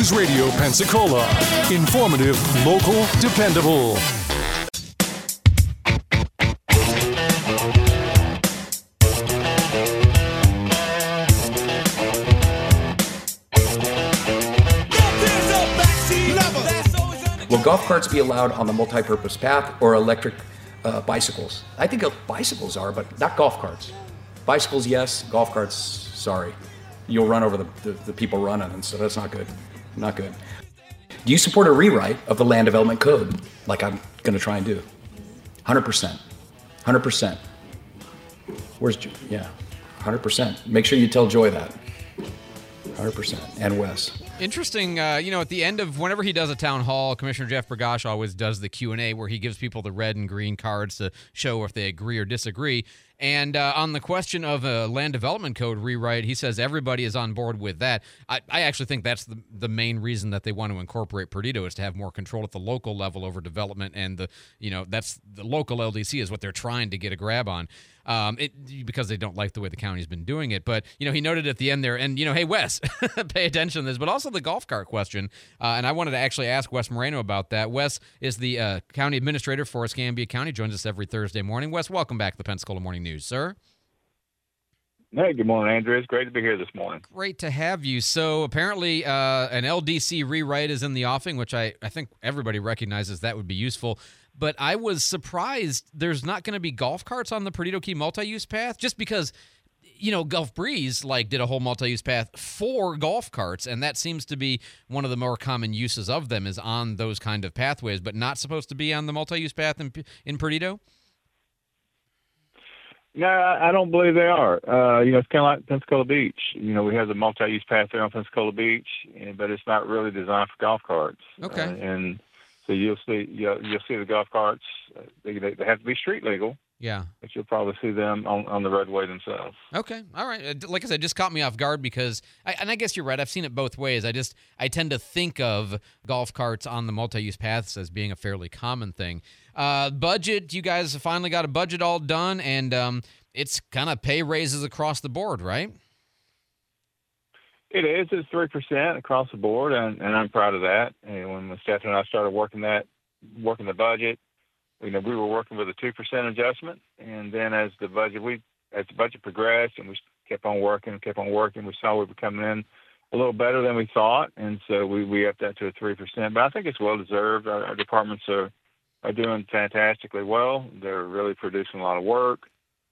News Radio Pensacola. Informative, local, dependable. Will golf carts be allowed on the multi-purpose path or electric bicycles? I think bicycles are, but not golf carts. Bicycles, yes. Golf carts, sorry. You'll run over the people running, and so that's not good. Not good. Do you support a rewrite of the Land Development Code, like I'm going to try and do? 100%. 100%. Where's Joy? Yeah, 100%. Make sure you tell Joy that. 100%. And Wes. Interesting, at the end of whenever he does a town hall, Commissioner Jeff Bergosh always does the Q&A where he gives people the red and green cards to show if they agree or disagree. And on the question of a land development code rewrite, he says everybody is on board with that. I actually think that's the main reason that they want to incorporate Perdido is to have more control at the local level over development, and that's the local LDC is what they're trying to get a grab on. Because they don't like the way the county's been doing it. But, he noted at the end there, and, hey, Wes, pay attention to this, but also the golf cart question. And I wanted to actually ask Wes Moreno about that. Wes is the county administrator for Escambia County, joins us every Thursday morning. Wes, welcome back to the Pensacola Morning News, sir. Hey, good morning, Andrew. It's great to be here this morning. Great to have you. So apparently an LDC rewrite is in the offing, which I think everybody recognizes that would be useful. But I was surprised there's not going to be golf carts on the Perdido Key multi-use path, just because, Gulf Breeze did a whole multi-use path for golf carts, and that seems to be one of the more common uses of them is on those kind of pathways, but not supposed to be on the multi-use path in Perdido? No, I don't believe they are. It's kind of like Pensacola Beach. We have the multi-use path there on Pensacola Beach, but it's not really designed for golf carts. Okay. And so you'll see the golf carts. They have to be street legal. Yeah. But you'll probably see them on the roadway themselves. Okay. All right. Like I said, it just caught me off guard because, I guess you're right, I've seen it both ways. I tend to think of golf carts on the multi-use paths as being a fairly common thing. Budget, you guys finally got a budget all done, and it's kind of pay raises across the board, right? It is. It's 3% across the board, and I'm proud of that. And when Stephanie and I started working the budget, we were working with a 2% adjustment, and then as the budget progressed and we kept on working, we saw we were coming in a little better than we thought, and so we upped that to a 3%. But I think it's well deserved. Our departments are doing fantastically well. They're really producing a lot of work.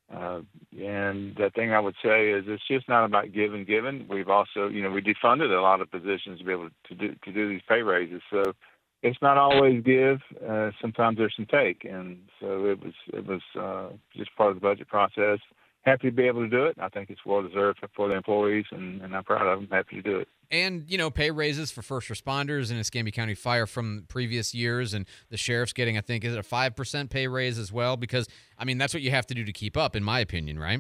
And the thing I would say is it's just not about giving. We've also, we defunded a lot of positions to be able to do these pay raises. So it's not always give. Sometimes there's some take. And so it was just part of the budget process. Happy to be able to do it. I think it's well deserved for the employees, and I'm proud of them. Happy to do it. And, pay raises for first responders in Escambia County Fire from previous years, and the sheriff's getting, I think, is it a 5% pay raise as well? Because, that's what you have to do to keep up, in my opinion, right?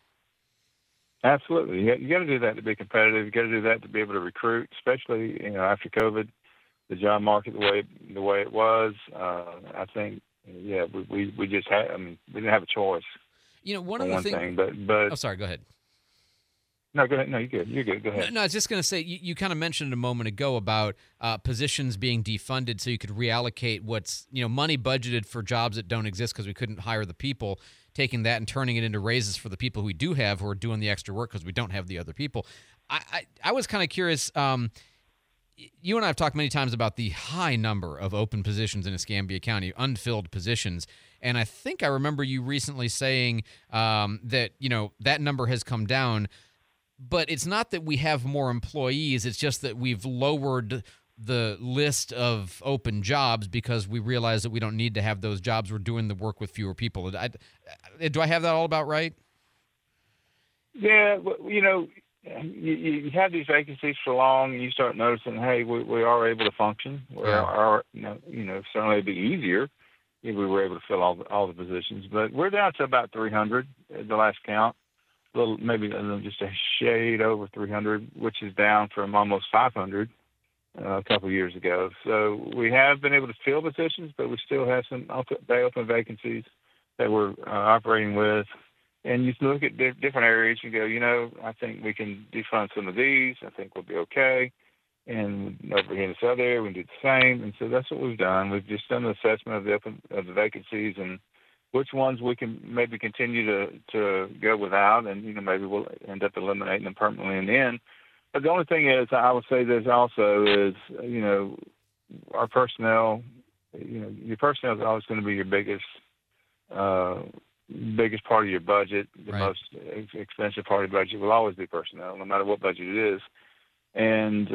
Absolutely. You got to do that to be competitive. You got to do that to be able to recruit, especially, after COVID, the job market the way it was. I think, we just had, we didn't have a choice. One of the things. But oh, sorry. Go ahead. No, go ahead. No, you're good. You're good. Go ahead. No, I was just going to say, you kind of mentioned a moment ago about positions being defunded so you could reallocate what's, money budgeted for jobs that don't exist because we couldn't hire the people, taking that and turning it into raises for the people we do have who are doing the extra work because we don't have the other people. I was kind of curious. You and I have talked many times about the high number of open positions in Escambia County, unfilled positions. And I think I remember you recently saying that, that number has come down. But it's not that we have more employees. It's just that we've lowered the list of open jobs because we realize that we don't need to have those jobs. We're doing the work with fewer people. Do I have that all about right? Yeah, you have these vacancies for long, and you start noticing, hey, we are able to function. We are, certainly it'd be easier if we were able to fill all the positions. But we're down to about 300 at the last count. Maybe just a shade over 300, which is down from almost 500 a couple of years ago. So we have been able to fill positions, but we still have some open vacancies that we're operating with. And you look at different areas, you go, I think we can defund some of these. I think we'll be okay. And over here in this other area, we can do the same. And so that's what we've done. We've just done an assessment of the vacancies and which ones we can maybe continue to go without, and maybe we'll end up eliminating them permanently in the end. But the only thing is, I would say this also is, our personnel. Your personnel is always going to be your biggest part of your budget. The most expensive part of your budget will always be personnel, no matter what budget it is. And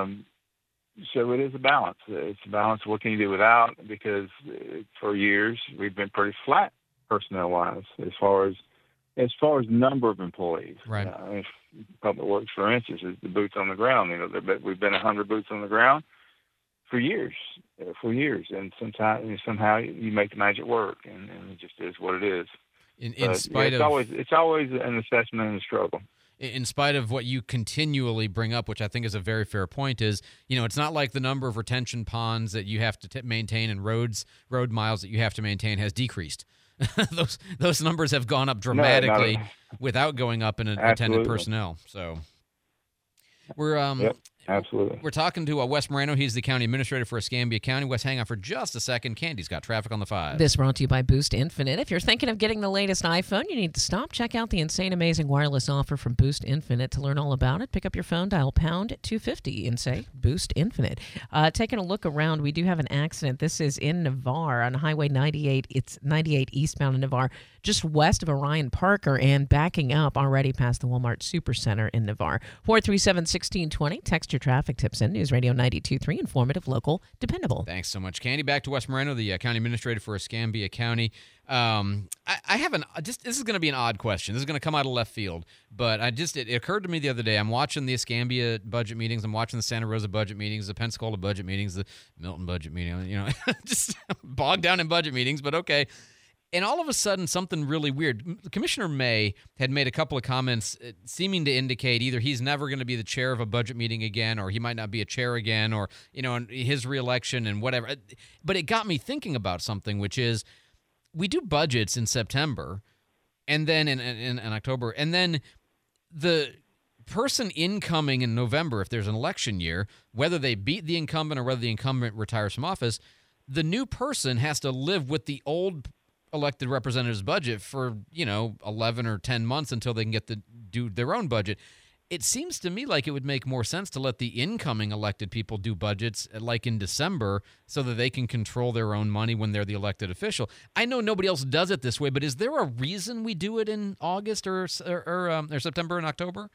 so it is a balance. It's a balance. What can you do without? Because for years we've been pretty flat personnel-wise as far as number of employees. Right. If Public Works, for instance, is the boots on the ground. We've been 100 boots on the ground for years, and somehow you make the magic work, and it just is what it is. It's always an assessment and a struggle. In spite of what you continually bring up, which I think is a very fair point, is, it's not like the number of retention ponds that you have to maintain and road miles that you have to maintain has decreased. those numbers have gone up dramatically without going up in attendant personnel. So we're absolutely. We're talking to Wes Moreno. He's the county administrator for Escambia County. Wes, hang on for just a second. Candy's got traffic on the 5. This brought to you by Boost Infinite. If you're thinking of getting the latest iPhone, you need to stop. Check out the insane, amazing wireless offer from Boost Infinite. To learn all about it, pick up your phone, dial pound 250 and say Boost Infinite. Taking a look around, we do have an accident. This is in Navarre on Highway 98. It's 98 eastbound in Navarre, just west of Orion Parker and backing up already past the Walmart Supercenter in Navarre. 437-1620. Text your traffic tips in. News Radio 92.3, informative, local, dependable. Thanks so much, Candy. Back to Wes Moreno, the county administrator for Escambia County. I have this is going to be an odd question. This is going to come out of left field, but it occurred to me the other day. I'm watching the Escambia budget meetings. I'm watching the Santa Rosa budget meetings, the Pensacola budget meetings, the Milton budget meeting. Just bogged down in budget meetings, but okay. And all of a sudden, something really weird. Commissioner May had made a couple of comments seeming to indicate either he's never going to be the chair of a budget meeting again, or he might not be a chair again, or, his reelection and whatever. But it got me thinking about something, which is we do budgets in September and then in October, and then the person incoming in November, if there's an election year, whether they beat the incumbent or whether the incumbent retires from office, the new person has to live with the old elected representative's budget for 11 or 10 months until they can get to do their own budget. It seems to me like it would make more sense to let the incoming elected people do budgets like in December so that they can control their own money when they're the elected official. I know nobody else does it this way, but is there a reason we do it in August or September and October?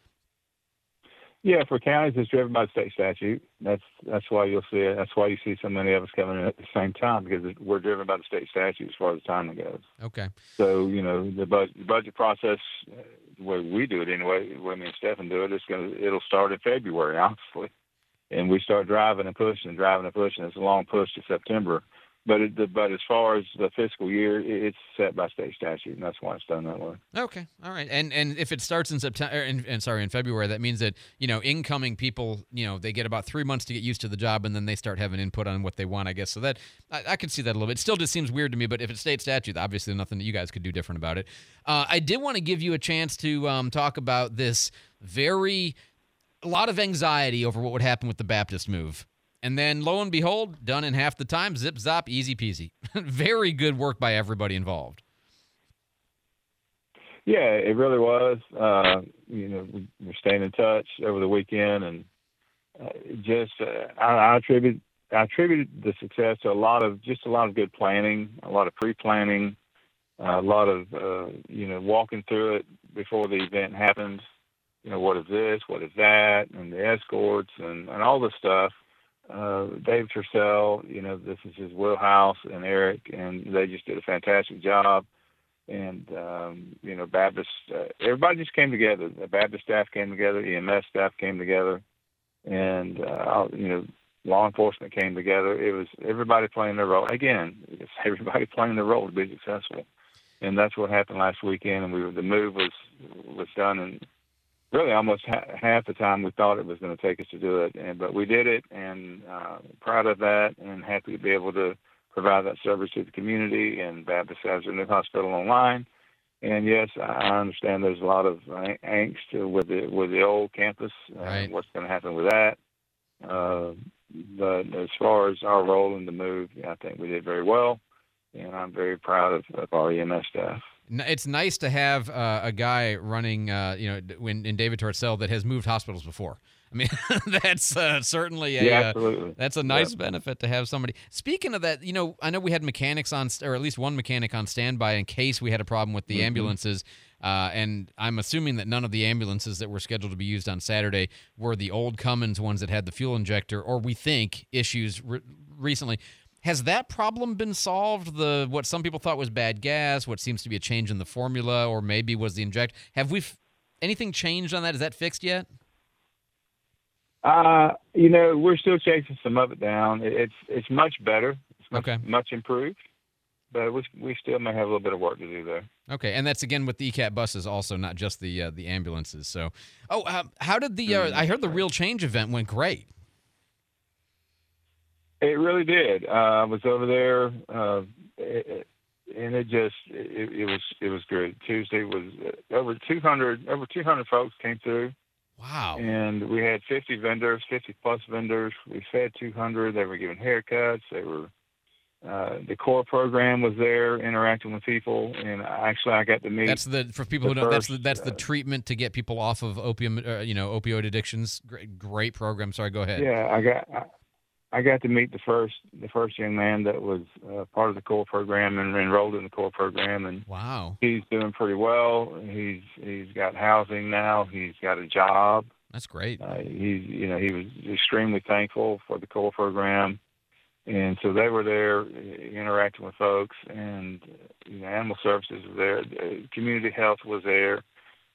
Yeah, for counties, it's driven by state statute. That's why you'll see it. That's why you see so many of us coming in at the same time, because we're driven by the state statute as far as the timing goes. Okay. So the budget process, the way we do it anyway, the way me and Stephen do it, it'll start in February, honestly, and we start driving and pushing. It's a long push to September. But as far as the fiscal year, it's set by state statute, and that's why it's done that way. Okay, all right. And if it starts in September, in February, that means that incoming people, they get about 3 months to get used to the job, and then they start having input on what they want, I guess. So that I can see that a little bit. It still just seems weird to me, but if it's state statute, obviously nothing that you guys could do different about it. I did want to give you a chance to talk about this a lot of anxiety over what would happen with the Baptist move. And then, lo and behold, done in half the time, zip, zop, easy peasy. Very good work by everybody involved. Yeah, it really was. We're staying in touch over the weekend, and I attribute the success to a lot of good planning, a lot of pre-planning, a lot of walking through it before the event happens. What is this? What is that? And the escorts and all this stuff. Dave Tercel, this is his wheelhouse, and Eric, and they just did a fantastic job. And, Baptist, everybody just came together. The Baptist staff came together, EMS staff came together, and, law enforcement came together. It was everybody playing their role. Again, it's everybody playing their role to be successful. And that's what happened last weekend. And the move was done in really almost half the time we thought it was going to take us to do it. But we did it, and proud of that, and happy to be able to provide that service to the community. And Baptist has their new hospital online. And yes, I understand there's a lot of angst with the old campus. Right. What's going to happen with that? But as far as our role in the move, I think we did very well, and I'm very proud of our EMS staff. It's nice to have a guy running, in David Torcell that has moved hospitals before. I mean, that's certainly absolutely. That's a nice benefit to have somebody. Speaking of that, I know we had mechanics on, or at least one mechanic on standby in case we had a problem with the ambulances. And I'm assuming that none of the ambulances that were scheduled to be used on Saturday were the old Cummins ones that had the fuel injector, or we think issues recently. Has that problem been solved? What some people thought was bad gas, what seems to be a change in the formula, or maybe was the inject? Have anything changed on that? Is that fixed yet? We're still chasing some of it down. It's much better. It's much improved, but we still may have a little bit of work to do there. Okay, and that's again with the ECAT buses also, not just the ambulances. So, how did I heard the Real Change event went great. It really did. I was over there, and it was great. Tuesday was over 200 folks came through. Wow. And we had 50 plus vendors. We fed 200. They were giving haircuts. They were, the core program was there interacting with people. And actually I got to meet. For people who know, that's the treatment to get people off of opioid addictions. Great program. Sorry, go ahead. Yeah, I got to meet the first young man that was part of the core program and enrolled in the core program, and wow, he's doing pretty well. He's got housing now. He's got a job. That's great. He was extremely thankful for the core program, and so they were there interacting with folks, and animal services was there. Community health was there.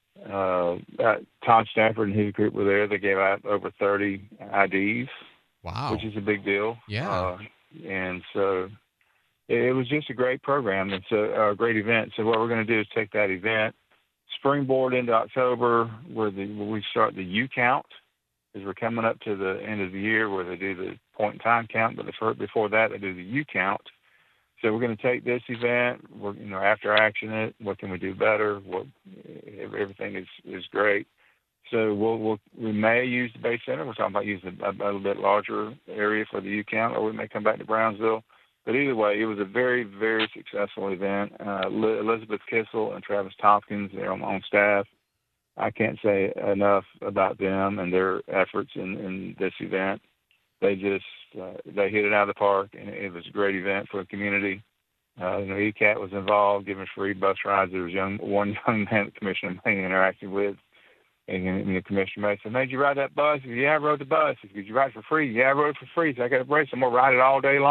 Todd Stafford and his group were there. They gave out over 30 IDs. Wow. Which is a big deal. Yeah. And so it was just a great program. It's a great event. So what we're going to do is take that event, springboard into October, where we start the U count, because we're coming up to the end of the year where they do the point in time count, but before that they do the U count. So we're going to take this event, after action it, what can we do better? Everything is great. So we may use the Bay Center. We're talking about using a little bit larger area for the U count, or we may come back to Brownsville. But either way, it was a very, very successful event. Elizabeth Kissel and Travis Tompkins, they're on staff. I can't say enough about them and their efforts in this event. They just they hit it out of the park, and it was a great event for the community. ECAT was involved, giving free bus rides. There was one young man that Commissioner May interacted with. And the commissioner may say, "Made you ride that bus?" He said, "Yeah, I rode the bus." He said, "Did you ride it for free?" "Yeah, I rode it for free." So I got a brace. I'm gonna ride it all day long.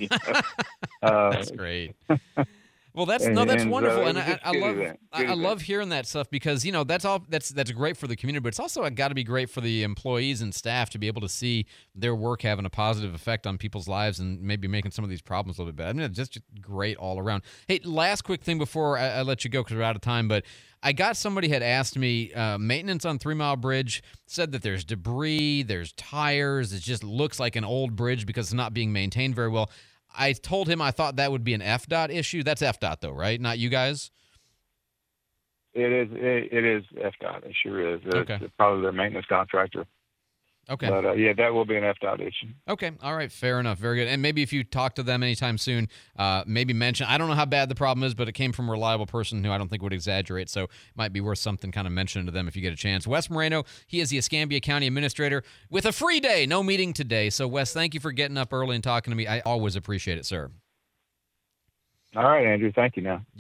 That's great. Well, that's wonderful, and I love hearing that stuff, because that's great for the community, but it's also got to be great for the employees and staff to be able to see their work having a positive effect on people's lives and maybe making some of these problems a little bit better. I mean, it's just great all around. Hey, last quick thing before I let you go, because we're out of time, but I got somebody had asked me, maintenance on 3 Mile Bridge, said that there's debris, there's tires, it just looks like an old bridge because it's not being maintained very well. I told him I thought that would be an FDOT issue. That's FDOT though, right? Not you guys? It is FDOT. It sure is. Okay. It's probably their maintenance contractor. Okay. But, that will be an FDOT issue. Okay. All right. Fair enough. Very good. And maybe if you talk to them anytime soon, maybe mention, I don't know how bad the problem is, but it came from a reliable person who I don't think would exaggerate. So it might be worth something kind of mentioning to them if you get a chance. Wes Moreno, he is the Escambia County Administrator with a free day. No meeting today. So, Wes, thank you for getting up early and talking to me. I always appreciate it, sir. All right, Andrew. Thank you now.